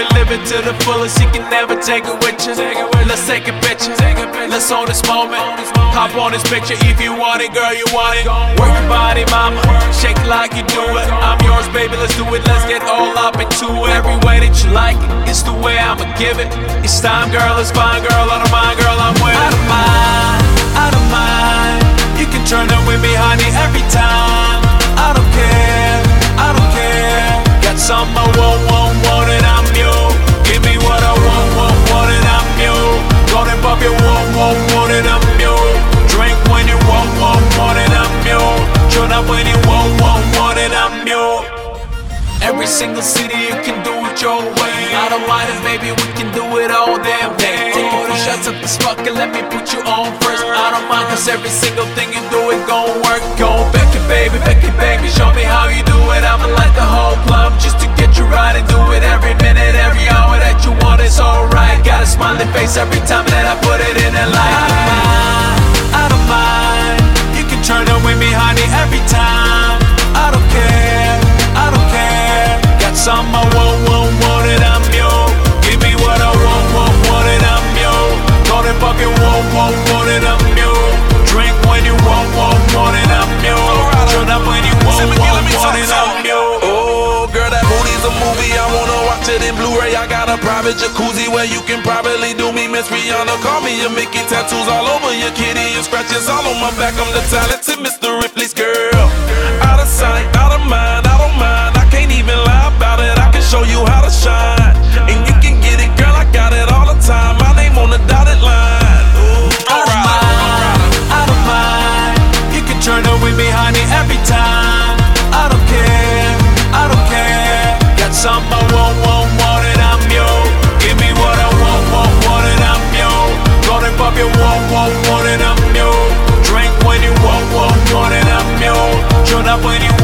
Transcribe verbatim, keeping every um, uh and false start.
we live it to the fullest, you can never take it with you. Let's take a picture, let's own this moment. Hop on this picture if you want it, girl, you want it. Work your body, mama, shake it like you do it. I'm yours, baby, let's do it, let's get all up into it. Every way that you like it, it's the way I'ma give it. It's time, girl, it's fine, girl, I don't mind, girl, I'm with it. I don't mind, I don't mind. You can turn up with me, honey, every time. I don't care, I don't care. Got something I want, want, want it, I'm you. Give me what I want, want, want it, I'm you. Go and pop your want, want, want it, I'm you. Drink when you want, want, want it, I'm you. Turn up when you want, want, want it, I'm you. Every single city you can do it your way. I don't mind it, baby, we can do it all damn day. Take a few shots of this fucking, let me put you on first. I don't mind, cause every single thing you do it gon' work. Go back it, baby, back it, baby, show me how you do it. I'ma light the whole club just to get you right and do it every minute, every hour that you want, it's alright. Got a smiling face every time that I put it in the light. I don't mind, I don't mind. You can turn up with me, honey, every time. I don't care, I don't care. Got something I want, want, want it, I'm you. Give me what I want, want, want it, I'm you. Go and pop your want, want, want it, I'm you. Drink when you want, want, want it, I'm you. Turn up when you want, want, want it, I'm you. Oh, girl, that booty's a movie, I wanna watch it in Blu-ray. I got a private jacuzzi where you can privately do me. Miss Rihanna, call me your Mickey. Tattoos all over your kitty and scratches all on my back. I'm the talented Mister Ripley's girl. Out of sight, out of mind, I don't mind. I can't even lie about it, I can show you how to shine. And you can get it, girl, I got it all the time. My name on the dotted line. Ooh, I don't mind, I don't mind. You can turn up with me, honey, every time. I don't care, I don't care. Got something I want, want, want it, I'm you. Give me what I want, want, want it, I'm you. Go and pop your want, want, want it, I'm you. Drink when you want, want, want it, I'm you. Turn up when you